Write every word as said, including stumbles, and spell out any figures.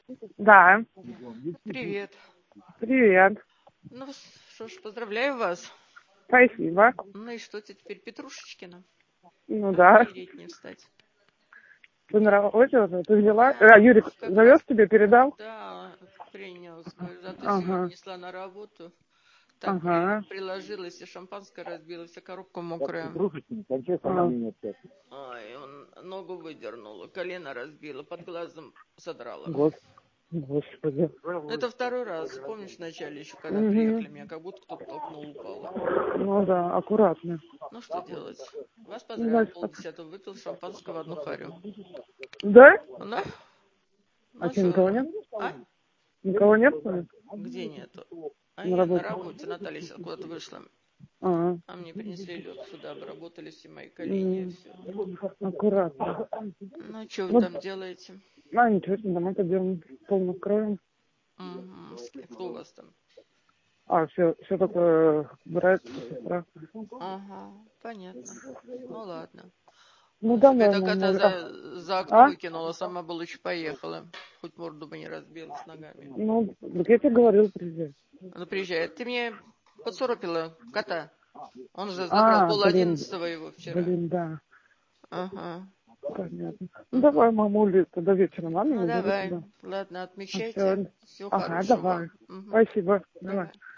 Да, Привет. привет. Ну что ж, поздравляю вас. Спасибо. Ну и что ты теперь, Петрушечкина? Ну да. Охереть не встать. Ты на работе уже? Ты взяла? Да, А, Юрик как завез раз, тебе, передал? да, принял. Скажу, зато сегодня Ага, несла на работу. Так при, ага. приложилась, и шампанское разбилось, и коробка мокрая. А, Ой, он ногу выдернула, колено разбила, под глазом содрала. гос- Господи. Это второй раз. Помнишь, вначале еще, когда Угу. приехали, меня как будто кто-то толкнул, упала. Ну да, аккуратно. Ну что делать? Вас поздравил, Значит, так. полдесятого выпил шампанского одну харю. Да? Да? А Ну что, что, никого нет? а? Никого нет? Что ли? Где нету? А На я на работе. работе, Наталья сейчас куда-то вышла. Ага. А мне принесли лед сюда, обработали все мои колени и М, все. Аккуратно. Ну, что вы Ну, там делаете? а ничего, домой пойдем, пол накроем. Угу. Кто у вас там? А, все, все только брат, сестра. Ага, понятно. Ну ладно. Ну, Ну, чтобы я давай, так это мама. за, за окно А? выкинула, сама бы лучше поехала. Хоть морду бы не разбила с ногами. Ну, так я тебе говорил, приезжай. Ну, приезжай. Ты мне поцарапила кота. Он же забрал А, пол блин, одиннадцатого его вчера. блин, да, Ага. понятно. Ну, давай, Угу. мамули, тогда вечером, ладно, Ну, наберу давай. тебя. Ладно, Ну, отмечайте. все. Всего Ага, хорошего. давай. Угу. Спасибо, давай. Давай.